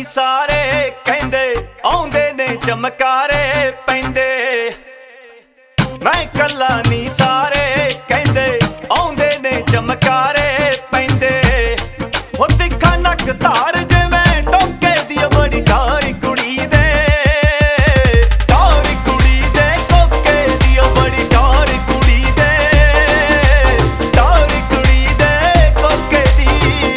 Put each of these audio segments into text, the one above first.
ਨੀ ਸਾਰੇ ਕਹਿੰਦੇ ਆਉਂਦੇ ਨੇ ਚਮਕਾਰੇ ਪੈਂਦੇ। ਮੈਂ ਕੱਲਾ ਨੀ ਸਾਰੇ ਕਹਿੰਦੇ ਆਉਂਦੇ ਨੇ ਚਮਕਾਰੇ ਪੈਂਦੇ। ਹੋ ਤਿੱਖਾ ਨੱਕ ਧਾਰ ਜਿਵੇਂ ਟੋਕੇ ਦੀ ਬੜੀ ਢਾਰੀ ਕੁੜੀ ਦੇ। ਢਾਰੀ ਕੁੜੀ ਦੇ ਕੋਕੇ ਦੀ ਬੜੀ ਢਾਰੀ ਕੁੜੀ ਦੇ। ਢਾਰੀ ਕੁੜੀ ਦੇ ਕੋਕੇ ਦੀ।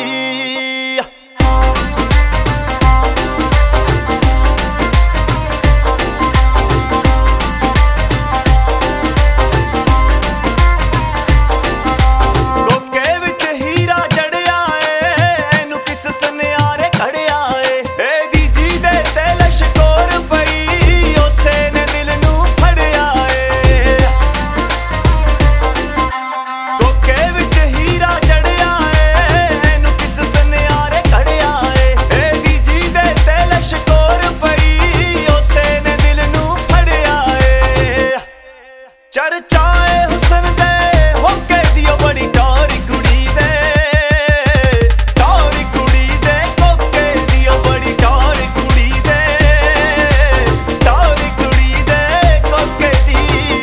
ਚਰਚਾਏ ਹੁਸਨ ਦੇ ਹੋਕੇ ਦੀ ਬੜੀ ਢਾਰੀ ਕੁੜੀ ਦੇ। ਢਾਰੀ ਕੁੜੀ ਦੇ ਕੋਕੇ ਦੀ ਬੜੀ ਢਾਰੀ ਕੁੜੀ ਦੇ। ਢਾਰੀ ਕੁੜੀ ਦੇ ਕੋਕੇ ਦੀ।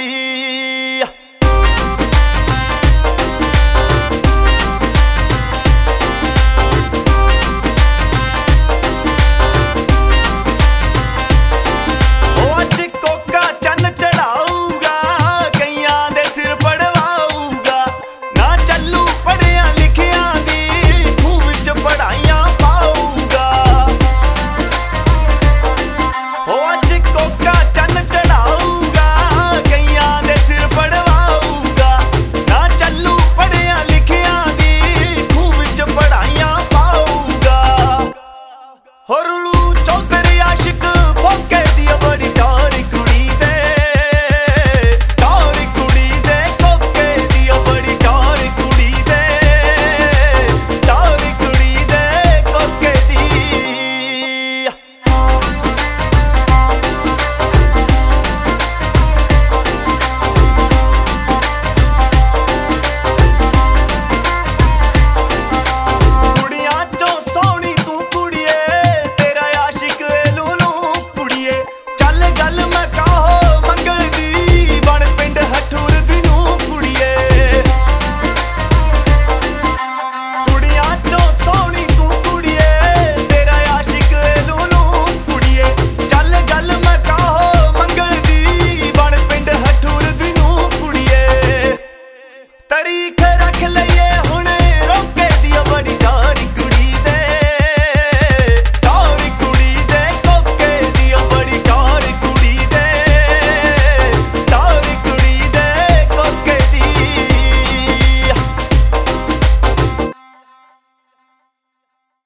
ਉਹ ਅੱਜ ਕੋਕਾ ਚੰਨ ਚੜਾਊ ਕੋਕਾ ਚੰਨ